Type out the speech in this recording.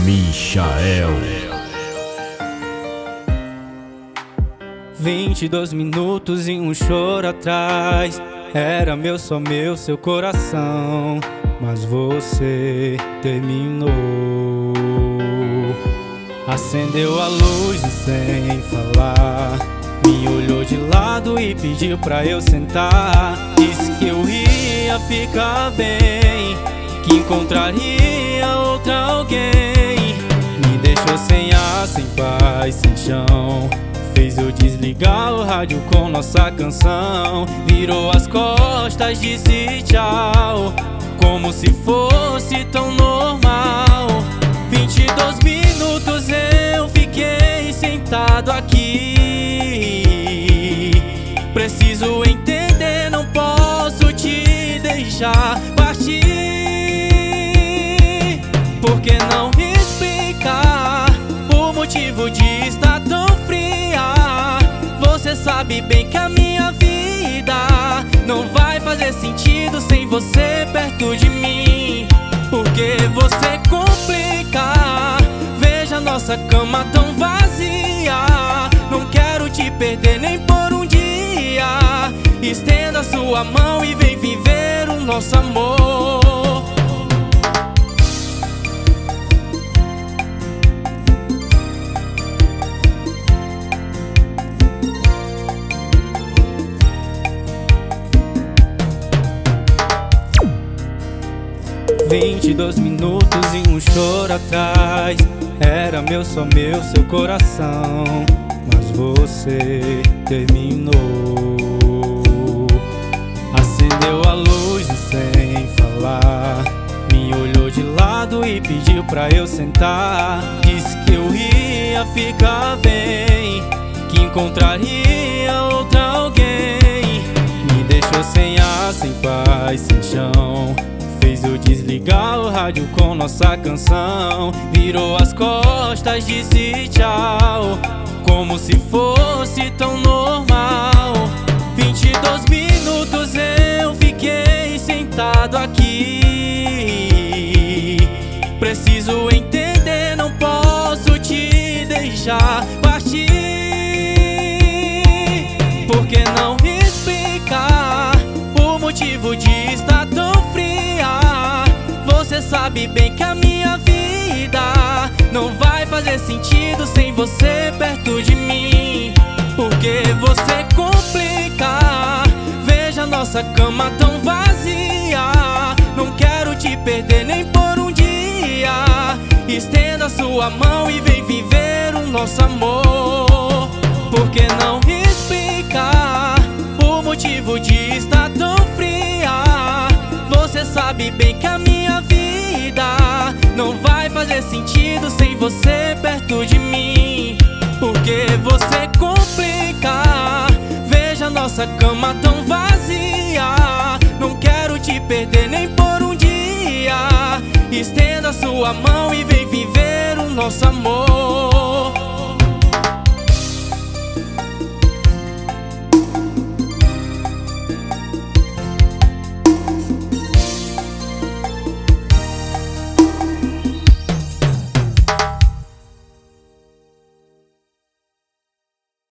Michael. 22 minutos e um choro atrás. Era meu, só meu, seu coração. Mas você terminou. Acendeu a luz e sem falar me olhou de lado e pediu pra eu sentar. Disse que eu ia ficar bem, que encontraria outra alguém. Me deixou sem ar, sem paz, sem chão. Fez eu desligar o rádio com nossa canção. Virou as costas, disse tchau, como se fosse tão normal. 22 minutos eu fiquei sentado aqui. Preciso entender, não posso te deixar partir. Por que não explicar o motivo de estar tão fria? Você sabe bem que a minha vida não vai fazer sentido sem você perto de mim. Por que você complica? Veja nossa cama tão vazia. Não quero te perder nem por um dia. Estenda sua mão e vem viver o nosso amor. 22 minutos e um choro atrás. Era meu, só meu, seu coração. Mas você terminou. Acendeu a luz e sem falar me olhou de lado e pediu pra eu sentar. Disse que eu ia ficar bem, que encontraria outra alguém. Me deixou sem ar, sem paz, sem chão. Fez eu desligar o rádio com nossa canção. Virou as costas, disse tchau, como se fosse tão normal. 22 minutos eu fiquei sentado aqui. Preciso entender, não posso te deixar partir. Por que não explicar o motivo de estar tão fria? Você sabe bem que a minha vida não vai fazer sentido sem você perto de mim. Por que você complica? Veja nossa cama tão vazia. Não quero te perder nem por um dia. Estenda sua mão e vem viver o nosso amor. Por que não explicar o motivo de estar tão fria? Você sabe bem que a minha vida não vai fazer sentido sem você perto de mim. Por que você complica? Veja nossa cama tão vazia. Não quero te perder nem por um dia. Estenda sua mão e vem viver o nosso amor.